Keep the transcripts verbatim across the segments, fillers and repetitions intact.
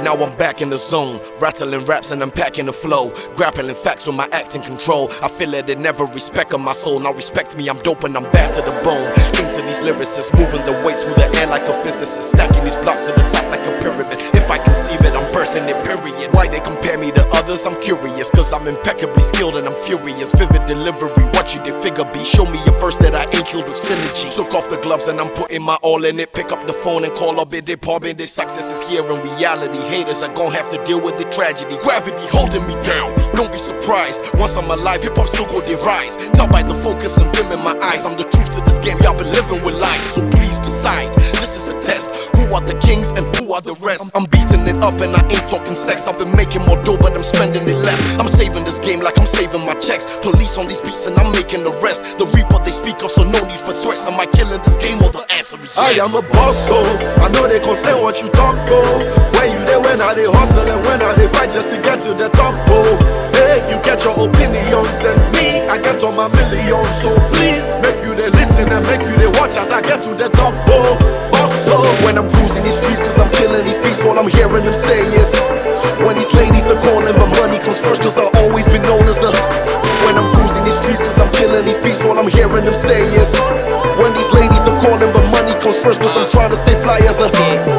Now I'm back in the zone, rattling raps and unpacking the flow, grappling facts with my acting control. I feel that they never respect on my soul. Now respect me, I'm dope and I'm bad to the bone. Think to these lyricists, moving the weight through the air like a physicist, stacking these blocks to the top like a pyramid. If I conceive it, I'm birthing it, period. Why they compare me to others, I'm curious, cause I'm impeccably skilled and I'm furious. Vivid delivery, what you did figure be. Show me a first that I ain't killed with synergy. Took off the gloves and I'm putting my all in it. Pick up the phone and call up it, they pub in. This success is here in reality. Haters are gon' have to deal with the tragedy. Gravity holding me down, don't be surprised. Once I'm alive, hip hop still go they rise. Tell by the focus and vim in my eyes, I'm the truth to this game, y'all been living with lies. So please decide, this is a test. Who are the kings and who are the rest? I'm beating it up and I ain't talking sex. I've been making more dough but I'm spending it less. I'm saving this game like I'm saving my checks. Police on these beats and I'm making the rest. The reaper they speak of, so no need for threats. Am I killing this game or the answer is yes? I am a boss, so I know they concern what you talk, oh. When you there, when I they hustle and when I they fight just to get to the top, oh. Hey, you get your opinions and me, I get on my millions. So please, make you they listen and make you they watch as I get to the top, oh. Also, when I'm cruising these streets cause I'm killing these beats, all I'm hearing them say is when these ladies are calling, but money comes first cause I've always been known as the. When I'm cruising these streets cause I'm killing these beats, all I'm hearing them say is when these ladies are calling, but money comes first cause I'm trying to stay fly as a.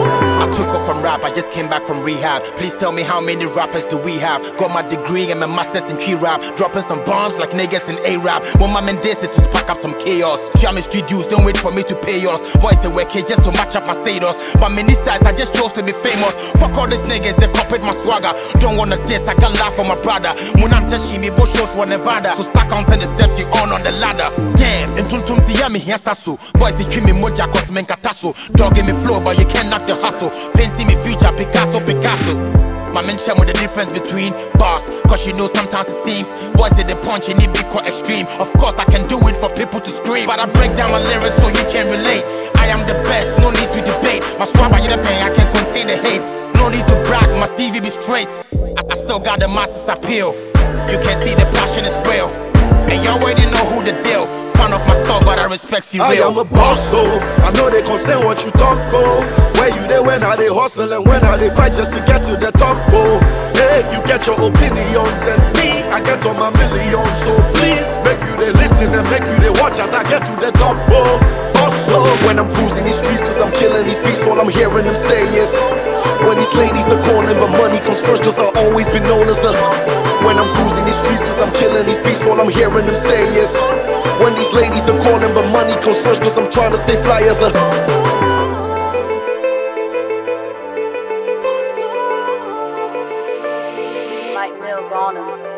I took off from rap, I just came back from rehab. Please tell me how many rappers do we have? Got my degree and my masters in key rap. Dropping some bombs like niggas in A-rap. Want my men this to pack up some chaos. Jam street dudes, don't wait for me to pay us. Boys they work here just to match up my status. But many sides, I just chose to be famous. Fuck all these niggas, they copied my swagger. Don't wanna diss, I can laugh for my brother. When I'm touching me, both shows for Nevada. So start counting the steps you on on the ladder. Damn, and tum tum tiyami here sasu. Boys they kill me moja cause men katasu. Dog in me flow, but you can't knock the hustle. Painting me future, Picasso, Picasso. My men tell me the difference between bars, cause you know sometimes it seems boys say they punch and it be quite extreme. Of course I can do it for people to scream, but I break down my lyrics so you can relate. I am the best, no need to debate. My swagger you the pain, I can contain the hate. No need to brag, my C V be straight. I, I still got the masses appeal. You can see the passion is real. And you already know who the deal. Fan of my soul, but I respect you real. I am a boss, so I know they concern what you talk, oh. Where you there when I they hustle and when I they fight just to get to the top, oh. Hey, you get your opinions and me, I get on my millions. So please, make you they listen and make you they watch as I get to the top, oh. Also, when I'm cruising these streets cause I'm killing these beats, all I'm hearing them say is when these ladies are calling, but money comes first cause I've always been known as the. When I'm cruising these streets cause I'm killing these beats, all I'm hearing them say is when these ladies are calling, but money comes first cause I'm trying to stay fly as a. Mike Mills on him.